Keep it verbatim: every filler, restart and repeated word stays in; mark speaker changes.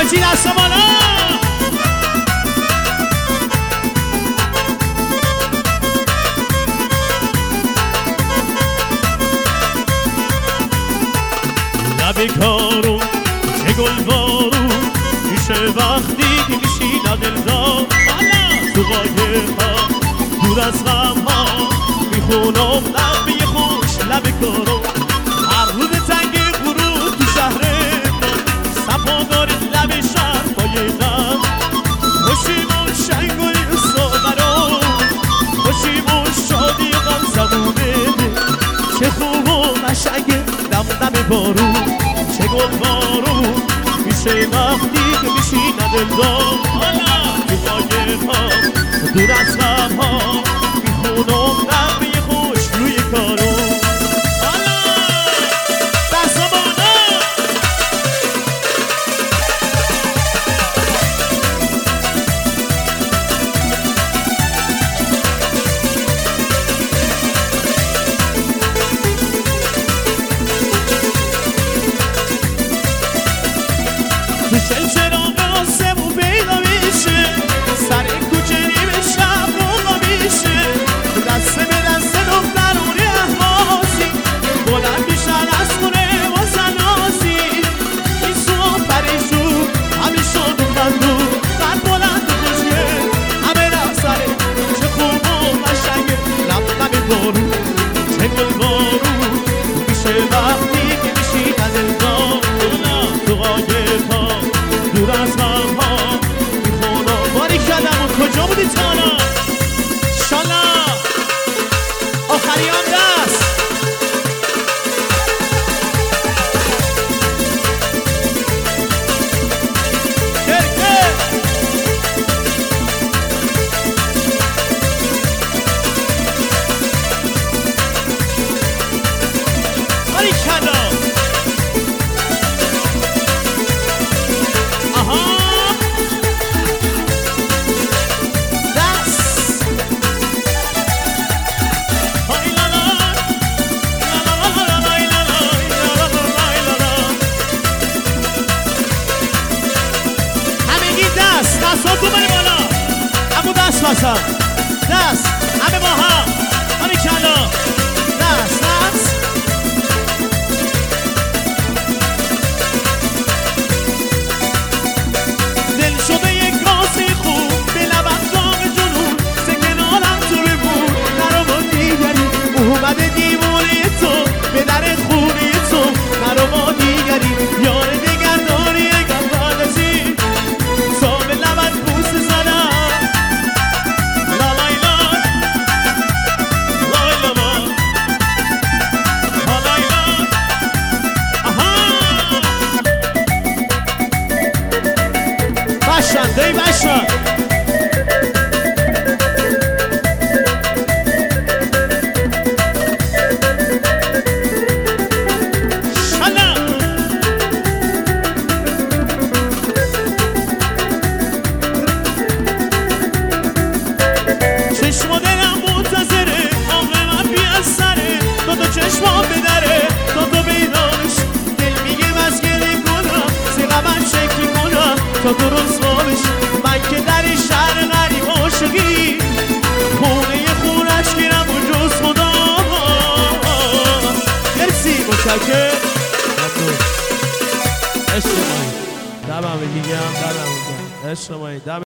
Speaker 1: حاجی دست بالا. لب کارو چه گلبارو میشه وقتی که میشینه دلدار. تو قایق‌ها دور از غم‌ها میخونم نغمه خوش لب کارو. هر روز تنگ غروب تو شهر من صفا داره لب شهر پای غم. خوشیمون شنگوی ساغرو خوشیمون شادی غم زبونه. چه خوب و قشنگه دم دم بارو چه گل بارو میشه وقتی که میشینه دلدار. تو قایق‌ها دور از غم‌ها میخونم نغمه خوش روی کارو. تو چلچراغ آسمون پیدا میشه سر کوچه نیمه شب موقع میشه. دسته به دسته دخترونی احوازی بلند میشن از خونه واسه نازی. این سو پریشون همه شاد و خندون قد بلند و خوشگه همه رقصره. چه خوب و قشنگه لب بارو چه گل بارو میشه وقتی که میشینه دلدار. تو قایق‌ها دور از غم‌ها میخونم. باری کردم و کجا بودی تا حالا؟ شالا آخری هم دست کرکر. باری کردم دست تو بری بالا. همون دست بسم دست همه با هم باری کلا دست دست. دل شده یک کاسه خوب به لبم داغ جنون سه کنارم تو ببون نرو با دیگری. اومده دیوونه تو به در خونه تو نرو با دیگری. یار دیگر داری گفتادزی تا به لبت بوس زدم. لا لای لا لای لا لا لای لا. آها باشن دی باشن چشم و دلم منتظره عمر من بی از سره. تا تو چشمام بدره تا تو بیدارش دل میگه بس گله کنم سیغمم شکلی کنم تا تو رسوا بشه. من که در شهر غریب عاشقی خونه خونش گیرم و جز خدا. مرسی متشکر. عشق مایی دمم میگم دمم میگم عشق مایی.